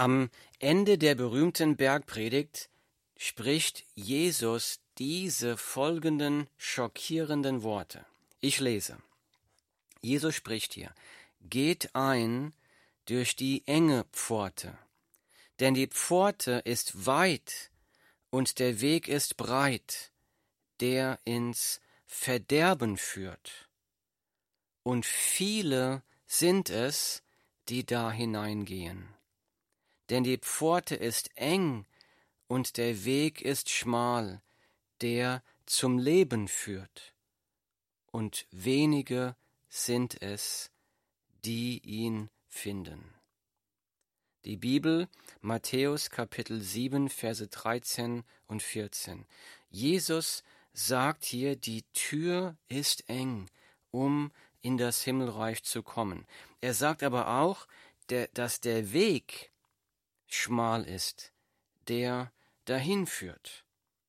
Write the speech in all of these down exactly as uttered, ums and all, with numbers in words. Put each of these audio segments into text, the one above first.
Am Ende der berühmten Bergpredigt spricht Jesus diese folgenden schockierenden Worte. Ich lese. Jesus spricht hier: Geht ein durch die enge Pforte, denn die Pforte ist weit und der Weg ist breit, der ins Verderben führt. Und viele sind es, die da hineingehen. Denn die Pforte ist eng und der Weg ist schmal, der zum Leben führt. Und wenige sind es, die ihn finden. Die Bibel, Matthäus Kapitel sieben, Verse dreizehn und vierzehn. Jesus sagt hier, die Tür ist eng, um in das Himmelreich zu kommen. Er sagt aber auch, der, dass der Weg schmal ist, der dahin führt.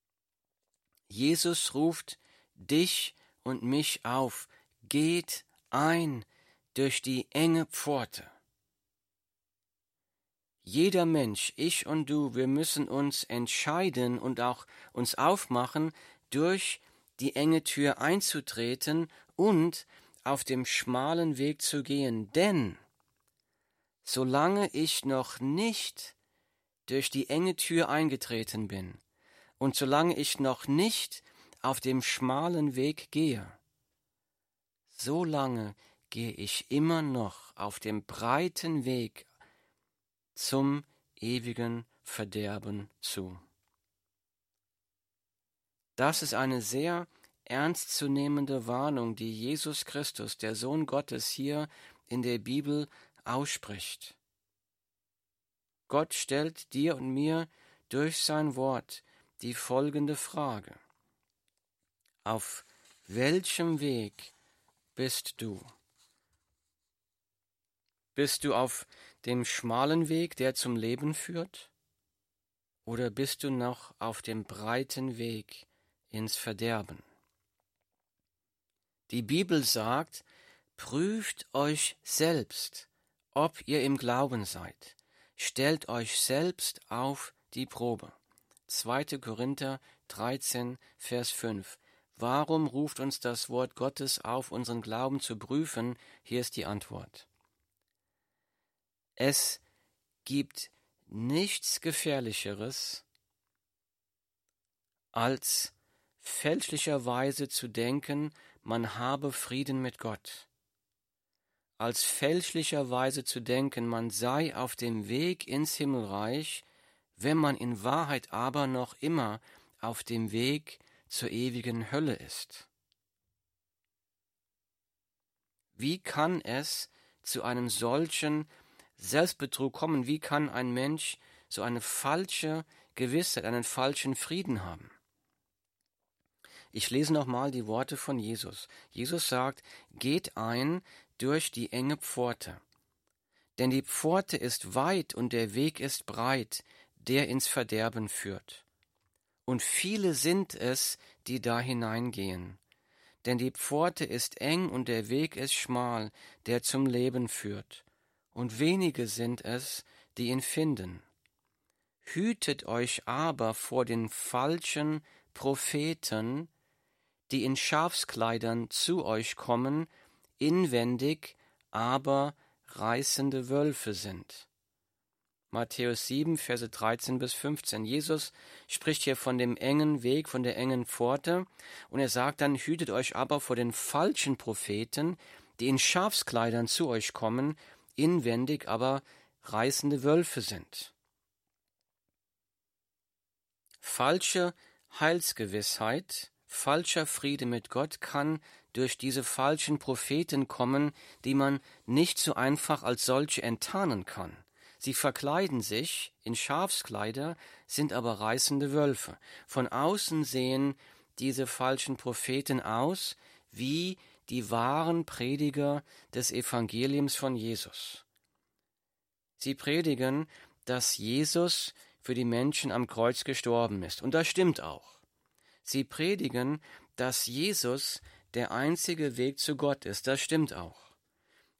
Jesus ruft dich und mich auf, geht ein durch die enge Pforte. Jeder Mensch, ich und du, wir müssen uns entscheiden und auch uns aufmachen, durch die enge Tür einzutreten und auf dem schmalen Weg zu gehen, denn solange ich noch nicht durch die enge Tür eingetreten bin und solange ich noch nicht auf dem schmalen Weg gehe, solange gehe ich immer noch auf dem breiten Weg zum ewigen Verderben zu. Das ist eine sehr ernstzunehmende Warnung, die Jesus Christus, der Sohn Gottes, hier in der Bibel ausspricht. Gott stellt dir und mir durch sein Wort die folgende Frage: Auf welchem Weg bist du? Bist du auf dem schmalen Weg, der zum Leben führt? Oder bist du noch auf dem breiten Weg ins Verderben? Die Bibel sagt, prüft euch selbst, ob ihr im Glauben seid. Stellt euch selbst auf die Probe. zweiter Korinther dreizehn, Vers fünf. Warum ruft uns das Wort Gottes auf, unseren Glauben zu prüfen? Hier ist die Antwort. Es gibt nichts Gefährlicheres, als fälschlicherweise zu denken, man habe Frieden mit Gott. Als fälschlicherweise zu denken, man sei auf dem Weg ins Himmelreich, wenn man in Wahrheit aber noch immer auf dem Weg zur ewigen Hölle ist. Wie kann es zu einem solchen Selbstbetrug kommen? Wie kann ein Mensch so eine falsche Gewissheit, einen falschen Frieden haben? Ich lese nochmal die Worte von Jesus. Jesus sagt, geht ein durch die enge Pforte. Denn die Pforte ist weit und der Weg ist breit, der ins Verderben führt. Und viele sind es, die da hineingehen. Denn die Pforte ist eng und der Weg ist schmal, der zum Leben führt. Und wenige sind es, die ihn finden. Hütet euch aber vor den falschen Propheten, die in Schafskleidern zu euch kommen, inwendig aber reißende Wölfe sind. Matthäus sieben, Verse dreizehn bis fünfzehn. Jesus spricht hier von dem engen Weg, von der engen Pforte, und er sagt dann, hütet euch aber vor den falschen Propheten, die in Schafskleidern zu euch kommen, inwendig aber reißende Wölfe sind. Falsche Heilsgewissheit, falscher Friede mit Gott kann durch diese falschen Propheten kommen, die man nicht so einfach als solche enttarnen kann. Sie verkleiden sich in Schafskleider, sind aber reißende Wölfe. Von außen sehen diese falschen Propheten aus wie die wahren Prediger des Evangeliums von Jesus. Sie predigen, dass Jesus für die Menschen am Kreuz gestorben ist. Und das stimmt auch. Sie predigen, dass Jesus der einzige Weg zu Gott ist. Das stimmt auch.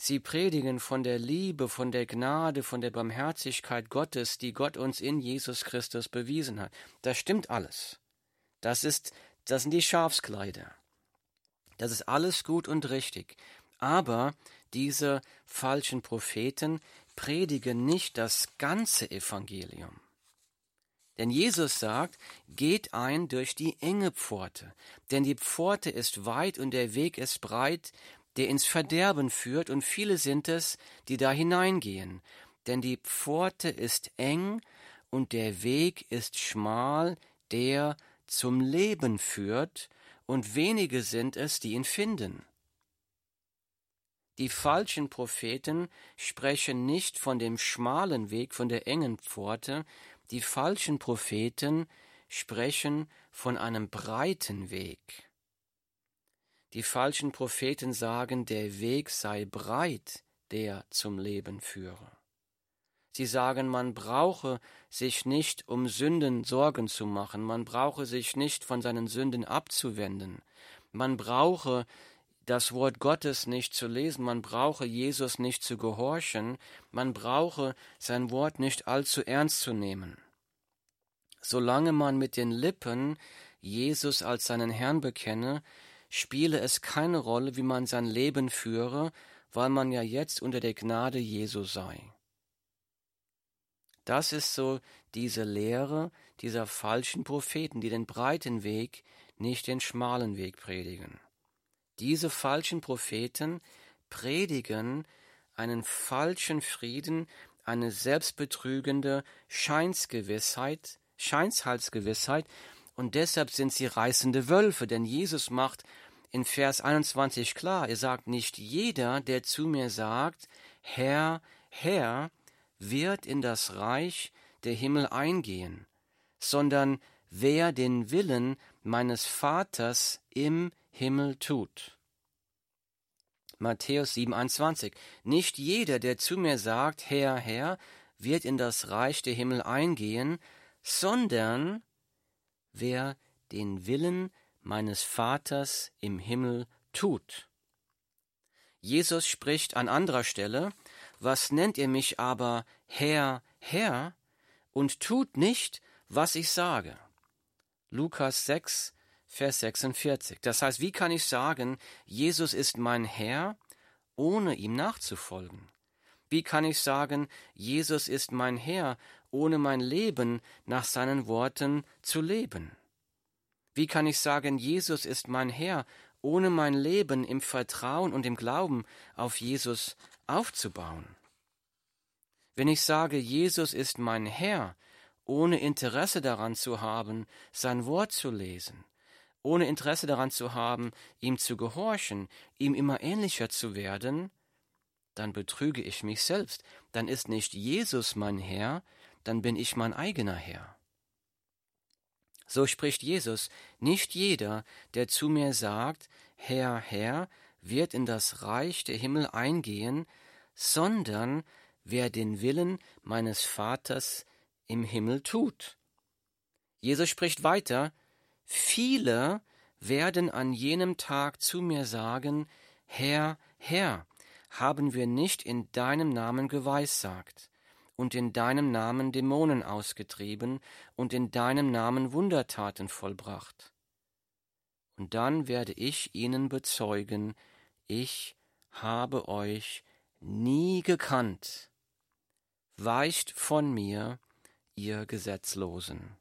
Sie predigen von der Liebe, von der Gnade, von der Barmherzigkeit Gottes, die Gott uns in Jesus Christus bewiesen hat. Das stimmt alles. Das ist, das sind die Schafskleider. Das ist alles gut und richtig. Aber diese falschen Propheten predigen nicht das ganze Evangelium. Denn Jesus sagt, geht ein durch die enge Pforte, denn die Pforte ist weit und der Weg ist breit, der ins Verderben führt, und viele sind es, die da hineingehen. Denn die Pforte ist eng und der Weg ist schmal, der zum Leben führt, und wenige sind es, die ihn finden. Die falschen Propheten sprechen nicht von dem schmalen Weg, von der engen Pforte. Die falschen Propheten sprechen von einem breiten Weg. Die falschen Propheten sagen, der Weg sei breit, der zum Leben führe. Sie sagen, man brauche sich nicht um Sünden Sorgen zu machen, man brauche sich nicht von seinen Sünden abzuwenden, man brauche das Wort Gottes nicht zu lesen, man brauche Jesus nicht zu gehorchen, man brauche sein Wort nicht allzu ernst zu nehmen. Solange man mit den Lippen Jesus als seinen Herrn bekenne, spiele es keine Rolle, wie man sein Leben führe, weil man ja jetzt unter der Gnade Jesu sei. Das ist so diese Lehre dieser falschen Propheten, die den breiten Weg, nicht den schmalen Weg predigen. Diese falschen Propheten predigen einen falschen Frieden, eine selbstbetrügende Scheinsgewissheit, Scheinsheilsgewissheit, und deshalb sind sie reißende Wölfe, denn Jesus macht in Vers einundzwanzig klar, er sagt, nicht jeder, der zu mir sagt, Herr, Herr, wird in das Reich der Himmel eingehen, sondern wer den Willen meines Vaters im Himmel tut. Matthäus sieben, einundzwanzig. Nicht jeder, der zu mir sagt, Herr, Herr, wird in das Reich der Himmel eingehen, sondern wer den Willen meines Vaters im Himmel tut. Jesus spricht an anderer Stelle, was nennt ihr mich aber Herr, Herr, und tut nicht, was ich sage? Lukas sechs, Vers sechsundvierzig. Das heißt, wie kann ich sagen, Jesus ist mein Herr, ohne ihm nachzufolgen? Wie kann ich sagen, Jesus ist mein Herr, ohne mein Leben nach seinen Worten zu leben? Wie kann ich sagen, Jesus ist mein Herr, ohne mein Leben im Vertrauen und im Glauben auf Jesus aufzubauen? Wenn ich sage, Jesus ist mein Herr, ohne Interesse daran zu haben, sein Wort zu lesen, ohne Interesse daran zu haben, ihm zu gehorchen, ihm immer ähnlicher zu werden, dann betrüge ich mich selbst. Dann ist nicht Jesus mein Herr, dann bin ich mein eigener Herr. So spricht Jesus, nicht jeder, der zu mir sagt, Herr, Herr, wird in das Reich der Himmel eingehen, sondern wer den Willen meines Vaters im Himmel tut. Jesus spricht weiter, viele werden an jenem Tag zu mir sagen, Herr, Herr, haben wir nicht in deinem Namen geweissagt und in deinem Namen Dämonen ausgetrieben und in deinem Namen Wundertaten vollbracht? Und dann werde ich ihnen bezeugen, ich habe euch nie gekannt. Weicht von mir, ihr Gesetzlosen.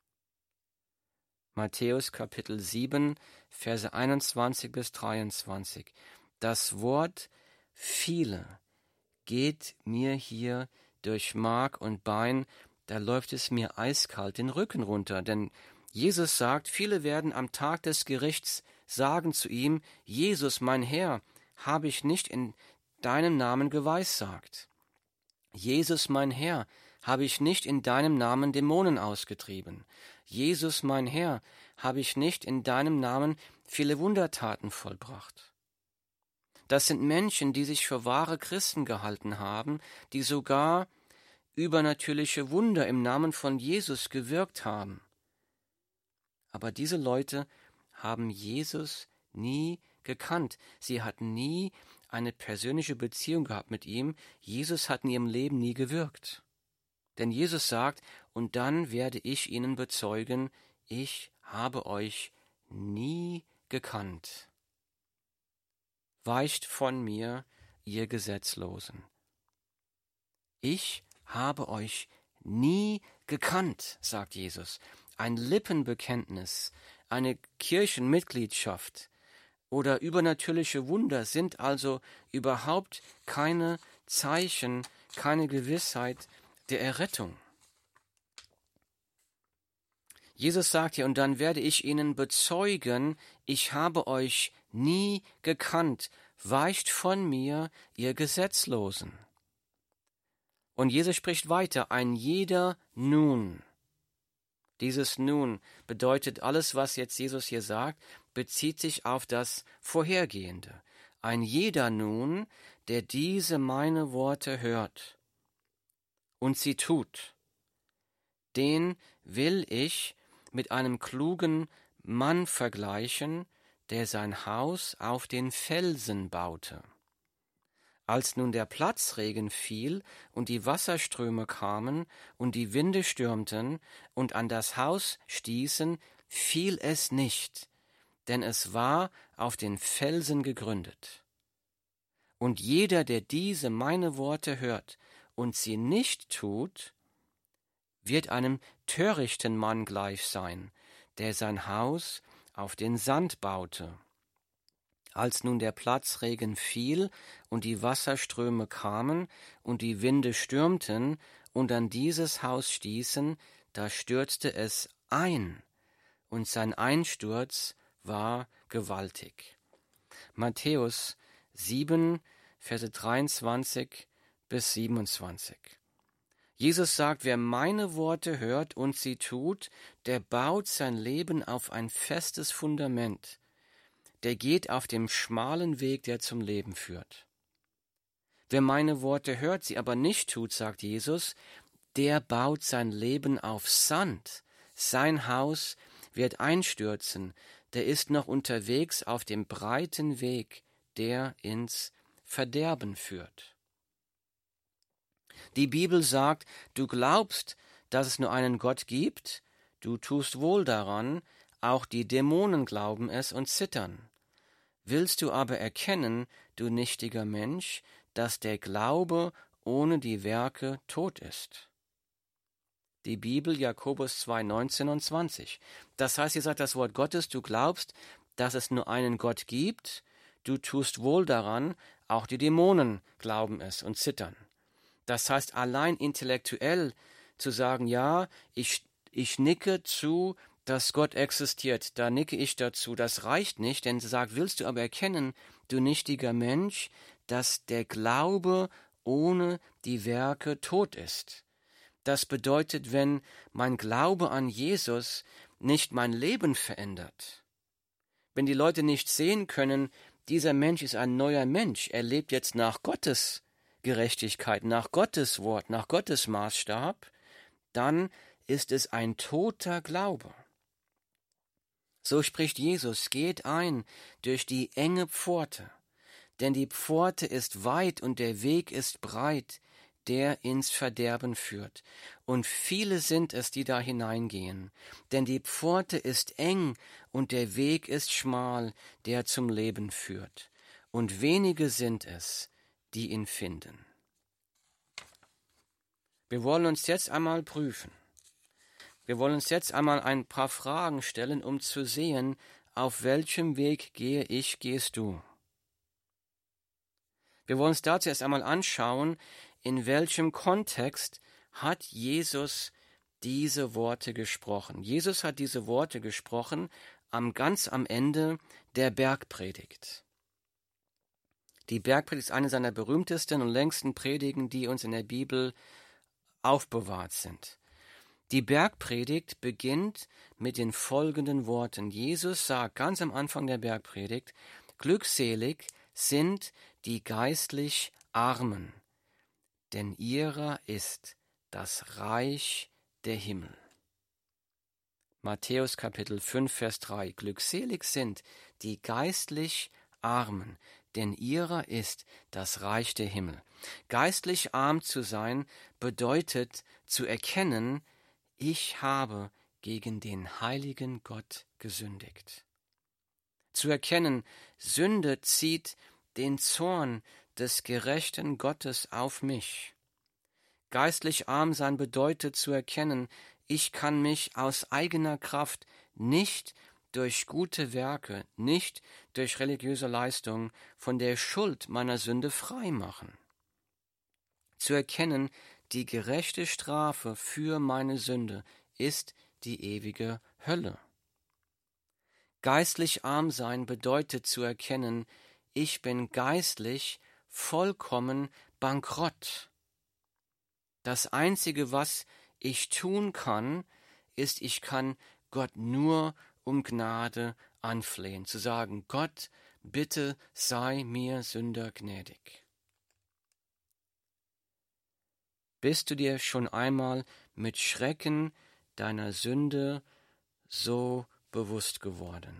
Matthäus Kapitel sieben, Verse einundzwanzig bis dreiundzwanzig. Das Wort viele geht mir hier durch Mark und Bein, da läuft es mir eiskalt den Rücken runter, denn Jesus sagt, viele werden am Tag des Gerichts sagen zu ihm, Jesus, mein Herr, habe ich nicht in deinem Namen geweissagt. Jesus, mein Herr, habe ich nicht in deinem Namen Dämonen ausgetrieben. Jesus, mein Herr, habe ich nicht in deinem Namen viele Wundertaten vollbracht. Das sind Menschen, die sich für wahre Christen gehalten haben, die sogar übernatürliche Wunder im Namen von Jesus gewirkt haben. Aber diese Leute haben Jesus nie gekannt. Sie hatten nie eine persönliche Beziehung gehabt mit ihm. Jesus hat in ihrem Leben nie gewirkt. Denn Jesus sagt, und dann werde ich ihnen bezeugen, ich habe euch nie gekannt. Weicht von mir, ihr Gesetzlosen. Ich habe euch nie gekannt, sagt Jesus. Ein Lippenbekenntnis, eine Kirchenmitgliedschaft oder übernatürliche Wunder sind also überhaupt keine Zeichen, keine Gewissheit der Errettung. Jesus sagt hier, und dann werde ich ihnen bezeugen, ich habe euch nie gekannt, weicht von mir, ihr Gesetzlosen. Und Jesus spricht weiter, ein jeder nun. Dieses nun bedeutet, alles, was jetzt Jesus hier sagt, bezieht sich auf das Vorhergehende. Ein jeder nun, der diese meine Worte hört und sie tut, den will ich mit einem klugen Mann vergleichen, der sein Haus auf den Felsen baute. Als nun der Platzregen fiel und die Wasserströme kamen und die Winde stürmten und an das Haus stießen, fiel es nicht, denn es war auf den Felsen gegründet. Und jeder, der diese meine Worte hört und sie nicht tut, wird einem törichten Mann gleich sein, der sein Haus auf den Sand baute. Als nun der Platzregen fiel und die Wasserströme kamen und die Winde stürmten und an dieses Haus stießen, da stürzte es ein, und sein Einsturz war gewaltig. Matthäus sieben, Verse dreiundzwanzig bis siebenundzwanzig. Jesus sagt, wer meine Worte hört und sie tut, der baut sein Leben auf ein festes Fundament. Der geht auf dem schmalen Weg, der zum Leben führt. Wer meine Worte hört, sie aber nicht tut, sagt Jesus, der baut sein Leben auf Sand. Sein Haus wird einstürzen. Der ist noch unterwegs auf dem breiten Weg, der ins Verderben führt. Die Bibel sagt, du glaubst, dass es nur einen Gott gibt, du tust wohl daran, auch die Dämonen glauben es und zittern. Willst du aber erkennen, du nichtiger Mensch, dass der Glaube ohne die Werke tot ist? Die Bibel, Jakobus zwei, neunzehn und zwanzig. Das heißt, hier sagt das Wort Gottes, du glaubst, dass es nur einen Gott gibt, du tust wohl daran, auch die Dämonen glauben es und zittern. Das heißt, allein intellektuell zu sagen, ja, ich, ich nicke zu, dass Gott existiert, da nicke ich dazu, das reicht nicht, denn sie sagt, willst du aber erkennen, du nichtiger Mensch, dass der Glaube ohne die Werke tot ist. Das bedeutet, wenn mein Glaube an Jesus nicht mein Leben verändert, wenn die Leute nicht sehen können, dieser Mensch ist ein neuer Mensch, er lebt jetzt nach Gottes Gerechtigkeit, nach Gottes Wort, nach Gottes Maßstab, dann ist es ein toter Glaube. So spricht Jesus, geht ein durch die enge Pforte, denn die Pforte ist weit und der Weg ist breit, der ins Verderben führt. Und viele sind es, die da hineingehen, denn die Pforte ist eng und der Weg ist schmal, der zum Leben führt. Und wenige sind es, die ihn finden. Wir wollen uns jetzt einmal prüfen. Wir wollen uns jetzt einmal ein paar Fragen stellen, um zu sehen, auf welchem Weg gehe ich, gehst du. Wir wollen uns dazu erst einmal anschauen, in welchem Kontext hat Jesus diese Worte gesprochen. Jesus hat diese Worte gesprochen am ganz am Ende der Bergpredigt. Die Bergpredigt ist eine seiner berühmtesten und längsten Predigen, die uns in der Bibel aufbewahrt sind. Die Bergpredigt beginnt mit den folgenden Worten. Jesus sagt ganz am Anfang der Bergpredigt, glückselig sind die geistlich Armen, denn ihrer ist das Reich der Himmel. Matthäus Kapitel fünf, Vers drei. Glückselig sind die geistlich Armen, denn ihrer ist das Reich der Himmel. Geistlich arm zu sein bedeutet zu erkennen, ich habe gegen den heiligen Gott gesündigt. Zu erkennen, Sünde zieht den Zorn des gerechten Gottes auf mich. Geistlich arm sein bedeutet zu erkennen, ich kann mich aus eigener Kraft nicht durch gute Werke, nicht durch religiöse Leistung von der Schuld meiner Sünde frei machen. Zu erkennen, die gerechte Strafe für meine Sünde ist die ewige Hölle. Geistlich arm sein bedeutet zu erkennen, ich bin geistlich vollkommen bankrott. Das Einzige, was ich tun kann, ist, ich kann Gott nur um Gnade anflehen, zu sagen, Gott, bitte sei mir Sünder gnädig. Bist du dir schon einmal mit Schrecken deiner Sünde so bewusst geworden?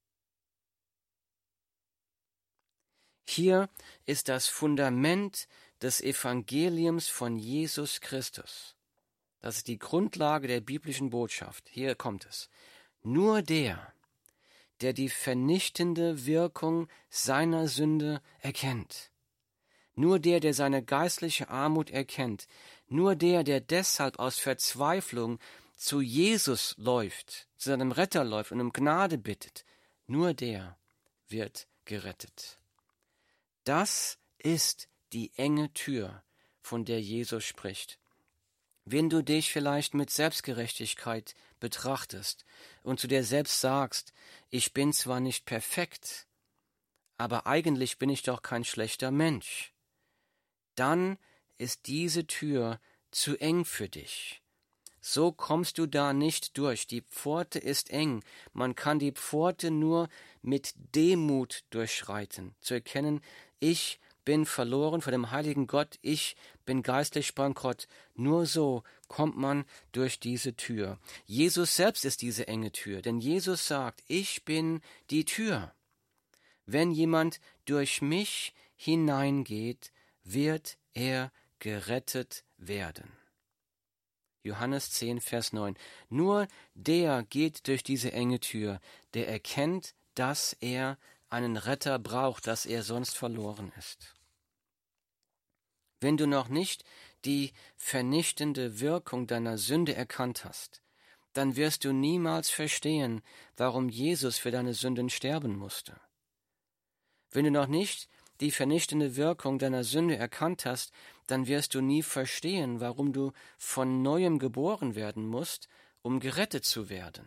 Hier ist das Fundament des Evangeliums von Jesus Christus. Das ist die Grundlage der biblischen Botschaft. Hier kommt es. Nur der, der die vernichtende Wirkung seiner Sünde erkennt, nur der, der seine geistliche Armut erkennt, nur der, der deshalb aus Verzweiflung zu Jesus läuft, zu seinem Retter läuft und um Gnade bittet, nur der wird gerettet. Das ist die enge Tür, von der Jesus spricht. Wenn du dich vielleicht mit Selbstgerechtigkeit betrachtest und zu dir selbst sagst, ich bin zwar nicht perfekt, aber eigentlich bin ich doch kein schlechter Mensch, dann ist diese Tür zu eng für dich. So kommst du da nicht durch. Die Pforte ist eng. Man kann die Pforte nur mit Demut durchschreiten, zu erkennen, ich bin verloren vor dem heiligen Gott, ich bin geistlich bankrott. Nur so kommt man durch diese Tür. Jesus selbst ist diese enge Tür, denn Jesus sagt, ich bin die Tür. Wenn jemand durch mich hineingeht, wird er gerettet werden. Johannes zehn, Vers neun. Nur der geht durch diese enge Tür, der erkennt, dass er einen Retter braucht, dass er sonst verloren ist. Wenn du noch nicht die vernichtende Wirkung deiner Sünde erkannt hast, dann wirst du niemals verstehen, warum Jesus für deine Sünden sterben musste. Wenn du noch nicht die vernichtende Wirkung deiner Sünde erkannt hast, dann wirst du nie verstehen, warum du von Neuem geboren werden musst, um gerettet zu werden.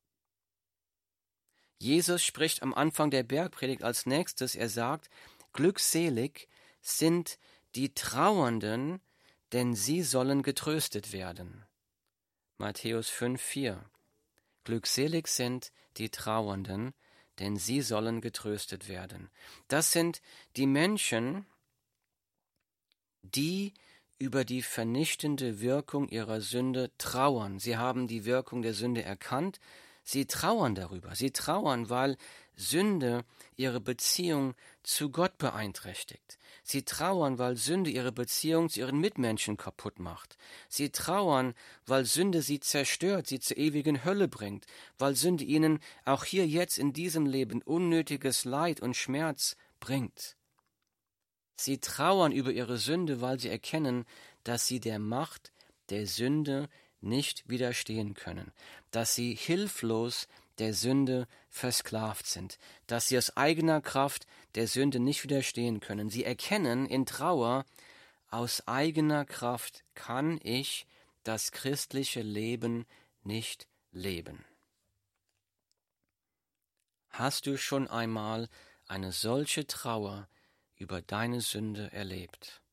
Jesus spricht am Anfang der Bergpredigt als nächstes, er sagt, glückselig sind die Trauernden, denn sie sollen getröstet werden. Matthäus fünf, vier. Glückselig sind die Trauernden, denn sie sollen getröstet werden. Das sind die Menschen, die über die vernichtende Wirkung ihrer Sünde trauern. Sie haben die Wirkung der Sünde erkannt, sie trauern darüber. Sie trauern, weil Sünde ihre Beziehung zu Gott beeinträchtigt. Sie trauern, weil Sünde ihre Beziehung zu ihren Mitmenschen kaputt macht. Sie trauern, weil Sünde sie zerstört, sie zur ewigen Hölle bringt, weil Sünde ihnen auch hier jetzt in diesem Leben unnötiges Leid und Schmerz bringt. Sie trauern über ihre Sünde, weil sie erkennen, dass sie der Macht der Sünde nicht widerstehen können, dass sie hilflos der Sünde versklavt sind, dass sie aus eigener Kraft der Sünde nicht widerstehen können. Sie erkennen in Trauer, aus eigener Kraft kann ich das christliche Leben nicht leben. Hast du schon einmal eine solche Trauer über deine Sünde erlebt?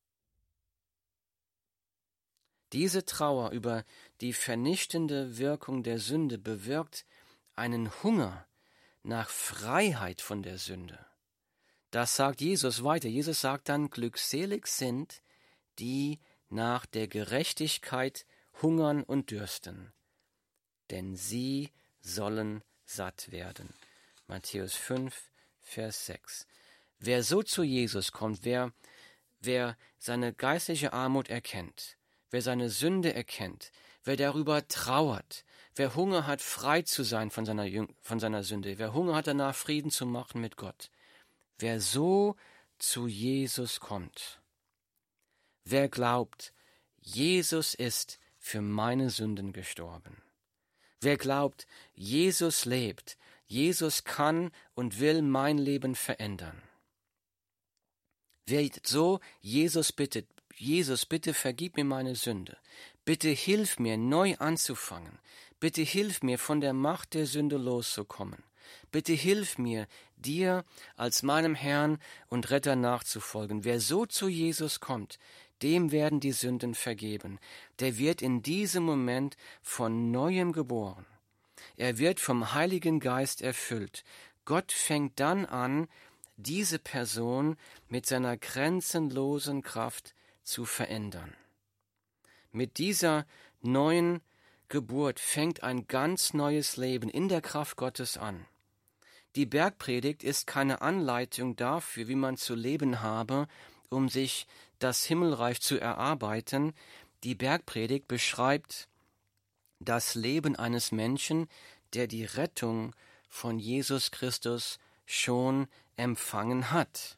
Diese Trauer über die vernichtende Wirkung der Sünde bewirkt einen Hunger nach Freiheit von der Sünde. Das sagt Jesus weiter. Jesus sagt dann, glückselig sind, die nach der Gerechtigkeit hungern und dürsten, denn sie sollen satt werden. Matthäus fünf, Vers sechs. Wer so zu Jesus kommt, wer, wer seine geistliche Armut erkennt, wer seine Sünde erkennt, wer darüber trauert, wer Hunger hat, frei zu sein von seiner, Jüng- von seiner Sünde, wer Hunger hat, danach Frieden zu machen mit Gott, wer so zu Jesus kommt, wer glaubt, Jesus ist für meine Sünden gestorben, wer glaubt, Jesus lebt, Jesus kann und will mein Leben verändern, wer so Jesus bittet, Jesus, bitte vergib mir meine Sünde, bitte hilf mir, neu anzufangen, bitte hilf mir, von der Macht der Sünde loszukommen, bitte hilf mir, dir als meinem Herrn und Retter nachzufolgen. Wer so zu Jesus kommt, dem werden die Sünden vergeben. Der wird in diesem Moment von Neuem geboren. Er wird vom Heiligen Geist erfüllt. Gott fängt dann an, diese Person mit seiner grenzenlosen Kraft zu verändern. Mit dieser neuen Geburt fängt ein ganz neues Leben in der Kraft Gottes an. Die Bergpredigt ist keine Anleitung dafür, wie man zu leben habe, um sich das Himmelreich zu erarbeiten. Die Bergpredigt beschreibt das Leben eines Menschen, der die Rettung von Jesus Christus schon empfangen hat.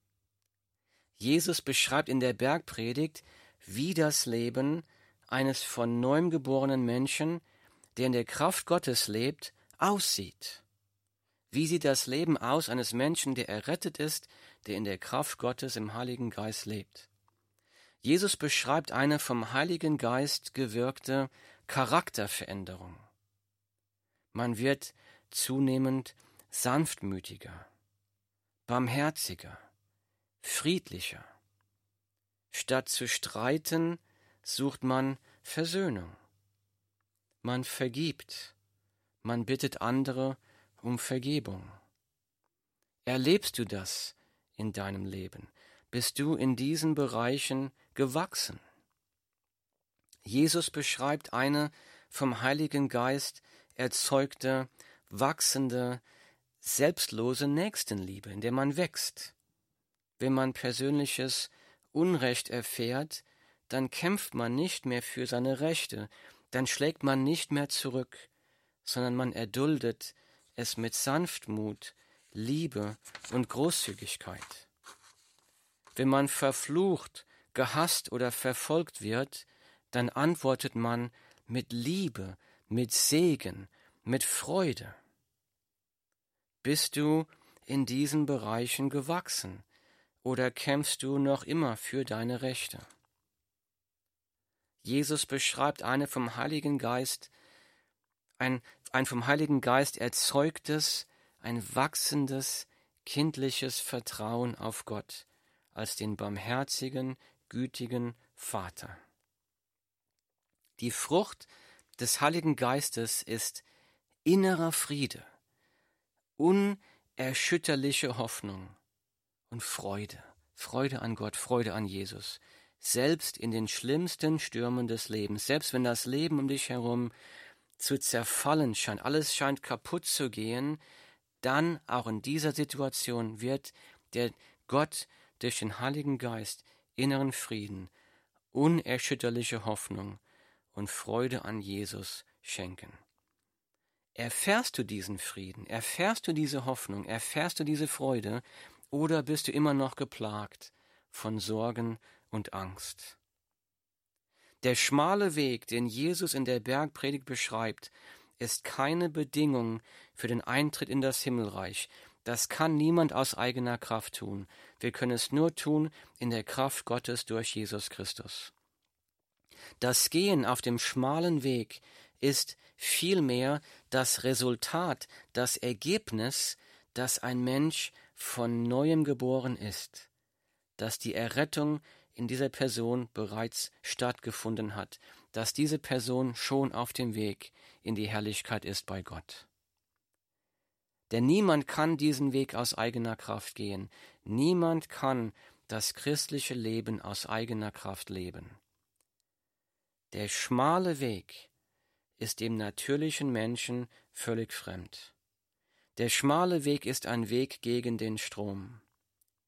Jesus beschreibt in der Bergpredigt, wie das Leben eines von neuem geborenen Menschen, der in der Kraft Gottes lebt, aussieht. Wie sieht das Leben aus eines Menschen, der errettet ist, der in der Kraft Gottes im Heiligen Geist lebt? Jesus beschreibt eine vom Heiligen Geist gewirkte Charakterveränderung. Man wird zunehmend sanftmütiger, barmherziger, friedlicher. Statt zu streiten, sucht man Versöhnung. Man vergibt, man bittet andere um Vergebung. Erlebst du das in deinem Leben? Bist du in diesen Bereichen gewachsen? Jesus beschreibt eine vom Heiligen Geist erzeugte, wachsende, selbstlose Nächstenliebe, in der man wächst. Wenn man persönliches Unrecht erfährt, dann kämpft man nicht mehr für seine Rechte, dann schlägt man nicht mehr zurück, sondern man erduldet es mit Sanftmut, Liebe und Großzügigkeit. Wenn man verflucht, gehasst oder verfolgt wird, dann antwortet man mit Liebe, mit Segen, mit Freude. Bist du in diesen Bereichen gewachsen oder kämpfst du noch immer für deine Rechte? Jesus beschreibt eine vom Heiligen Geist, ein, ein vom Heiligen Geist erzeugtes, ein wachsendes, kindliches Vertrauen auf Gott als den barmherzigen, gütigen Vater. Die Frucht des Heiligen Geistes ist innerer Friede, unerschütterliche Hoffnung und Freude, Freude an Gott, Freude an Jesus, selbst in den schlimmsten Stürmen des Lebens, selbst wenn das Leben um dich herum zu zerfallen scheint, alles scheint kaputt zu gehen, dann auch in dieser Situation wird der Gott durch den Heiligen Geist inneren Frieden, unerschütterliche Hoffnung und Freude an Jesus schenken. Erfährst du diesen Frieden, erfährst du diese Hoffnung, erfährst du diese Freude, oder bist du immer noch geplagt von Sorgen und Angst? Der schmale Weg, den Jesus in der Bergpredigt beschreibt, ist keine Bedingung für den Eintritt in das Himmelreich. Das kann niemand aus eigener Kraft tun. Wir können es nur tun in der Kraft Gottes durch Jesus Christus. Das Gehen auf dem schmalen Weg ist vielmehr das Resultat, das Ergebnis, dass ein Mensch von Neuem geboren ist, dass die Errettung in dieser Person bereits stattgefunden hat, dass diese Person schon auf dem Weg in die Herrlichkeit ist bei Gott. Denn niemand kann diesen Weg aus eigener Kraft gehen. Niemand kann das christliche Leben aus eigener Kraft leben. Der schmale Weg ist dem natürlichen Menschen völlig fremd. Der schmale Weg ist ein Weg gegen den Strom.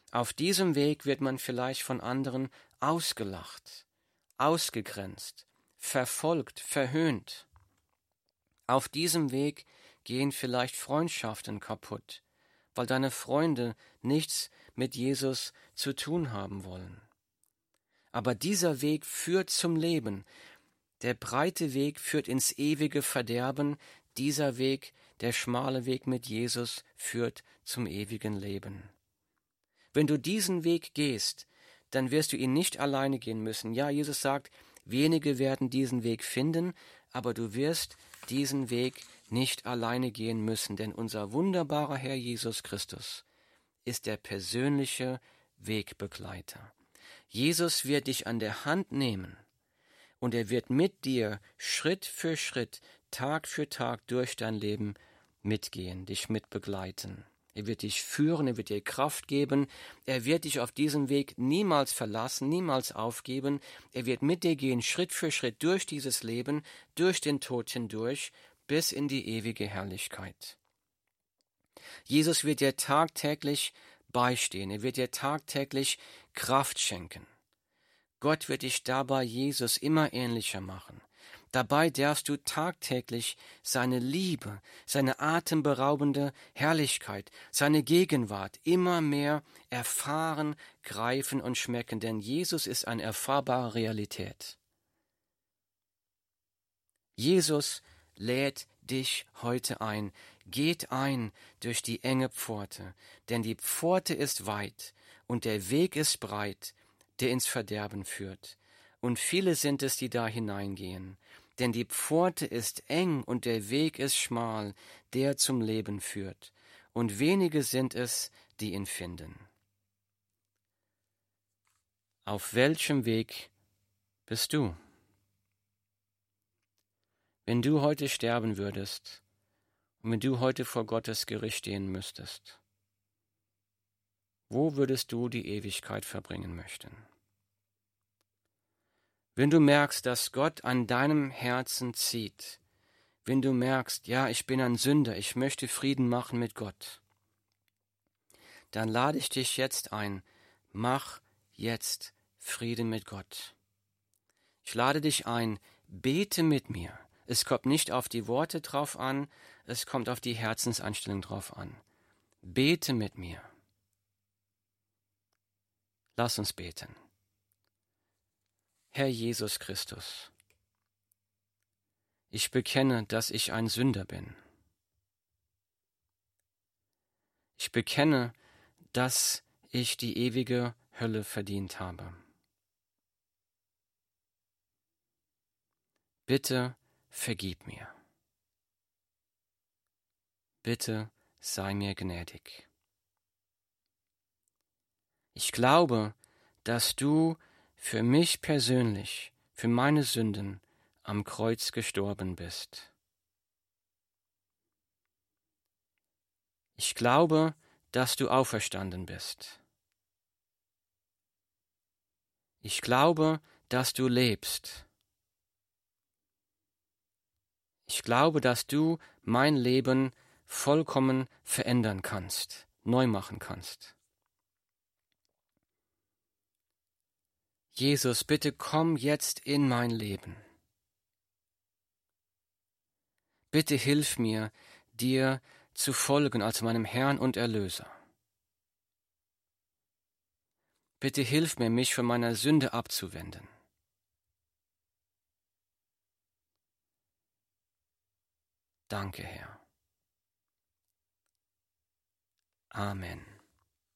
Auf diesem Weg wird man vielleicht von anderen ausgelacht, ausgegrenzt, verfolgt, verhöhnt. Auf diesem Weg gehen vielleicht Freundschaften kaputt, weil deine Freunde nichts mit Jesus zu tun haben wollen. Aber dieser Weg führt zum Leben. Der breite Weg führt ins ewige Verderben. Dieser Weg, der schmale Weg mit Jesus, führt zum ewigen Leben. Wenn du diesen Weg gehst, dann wirst du ihn nicht alleine gehen müssen. Ja, Jesus sagt, wenige werden diesen Weg finden, aber du wirst diesen Weg nicht alleine gehen müssen, denn unser wunderbarer Herr Jesus Christus ist der persönliche Wegbegleiter. Jesus wird dich an der Hand nehmen und er wird mit dir Schritt für Schritt, Tag für Tag durch dein Leben mitgehen, dich mitbegleiten. Er wird dich führen, er wird dir Kraft geben, er wird dich auf diesem Weg niemals verlassen, niemals aufgeben. Er wird mit dir gehen, Schritt für Schritt durch dieses Leben, durch den Tod hindurch, bis in die ewige Herrlichkeit. Jesus wird dir tagtäglich beistehen, er wird dir tagtäglich Kraft schenken. Gott wird dich dabei Jesus immer ähnlicher machen. Dabei darfst du tagtäglich seine Liebe, seine atemberaubende Herrlichkeit, seine Gegenwart immer mehr erfahren, greifen und schmecken, denn Jesus ist eine erfahrbare Realität. Jesus lädt dich heute ein. Geht ein durch die enge Pforte, denn die Pforte ist weit und der Weg ist breit, der ins Verderben führt. Und viele sind es, die da hineingehen. Denn die Pforte ist eng und der Weg ist schmal, der zum Leben führt. Und wenige sind es, die ihn finden. Auf welchem Weg bist du? Wenn du heute sterben würdest und wenn du heute vor Gottes Gericht stehen müsstest, wo würdest du die Ewigkeit verbringen möchten? Wenn du merkst, dass Gott an deinem Herzen zieht, wenn du merkst, ja, ich bin ein Sünder, ich möchte Frieden machen mit Gott, dann lade ich dich jetzt ein, mach jetzt Frieden mit Gott. Ich lade dich ein, bete mit mir. Es kommt nicht auf die Worte drauf an, es kommt auf die Herzensanstellung drauf an. Bete mit mir. Lass uns beten. Herr Jesus Christus, ich bekenne, dass ich ein Sünder bin. Ich bekenne, dass ich die ewige Hölle verdient habe. Bitte vergib mir. Bitte sei mir gnädig. Ich glaube, dass du für mich persönlich, für meine Sünden am Kreuz gestorben bist. Ich glaube, dass du auferstanden bist. Ich glaube, dass du lebst. Ich glaube, dass du mein Leben vollkommen verändern kannst, neu machen kannst. Jesus, bitte komm jetzt in mein Leben. Bitte hilf mir, dir zu folgen als meinem Herrn und Erlöser. Bitte hilf mir, mich von meiner Sünde abzuwenden. Danke, Herr. Amen.